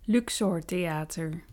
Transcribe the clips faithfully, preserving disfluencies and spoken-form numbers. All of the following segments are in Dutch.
Luxor Theater.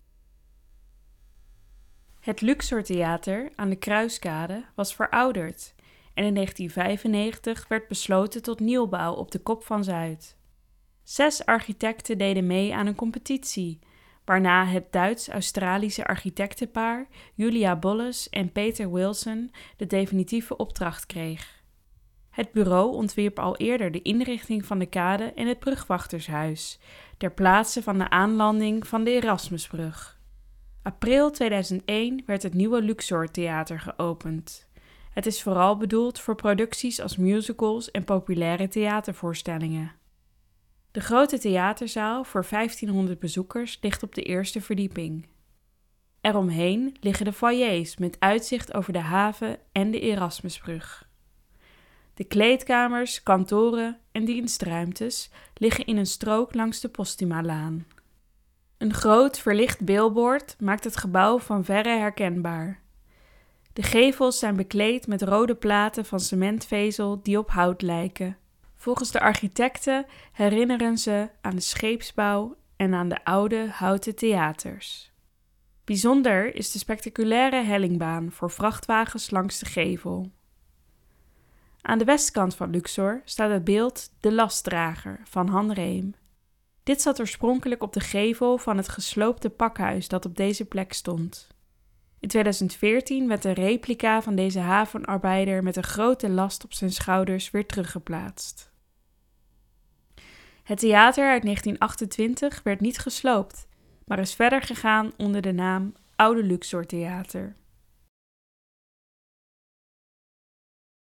Het Luxor Theater aan de Kruiskade was verouderd en in negentien vijfennegentig werd besloten tot nieuwbouw op de Kop van Zuid. Zes architecten deden mee aan een competitie, waarna het Duits-Australische architectenpaar Julia Bolles en Peter Wilson de definitieve opdracht kreeg. Het bureau ontwierp al eerder de inrichting van de kade en het brugwachtershuis, ter plaatse van de aanlanding van de Erasmusbrug. April tweeduizend één werd het nieuwe Luxor Theater geopend. Het is vooral bedoeld voor producties als musicals en populaire theatervoorstellingen. De grote theaterzaal voor vijftienhonderd bezoekers ligt op de eerste verdieping. Eromheen liggen de foyers met uitzicht over de haven en de Erasmusbrug. De kleedkamers, kantoren en dienstruimtes liggen in een strook langs de Postuma-laan. Een groot verlicht billboard maakt het gebouw van verre herkenbaar. De gevels zijn bekleed met rode platen van cementvezel die op hout lijken. Volgens de architecten herinneren ze aan de scheepsbouw en aan de oude houten theaters. Bijzonder is de spectaculaire hellingbaan voor vrachtwagens langs de gevel. Aan de westkant van Luxor staat het beeld De Lastdrager van Han Reem. Dit zat oorspronkelijk op de gevel van het gesloopte pakhuis dat op deze plek stond. In tweeduizend veertien werd een replica van deze havenarbeider met een grote last op zijn schouders weer teruggeplaatst. Het theater uit negentien achtentwintig werd niet gesloopt, maar is verder gegaan onder de naam Oude Luxor Theater.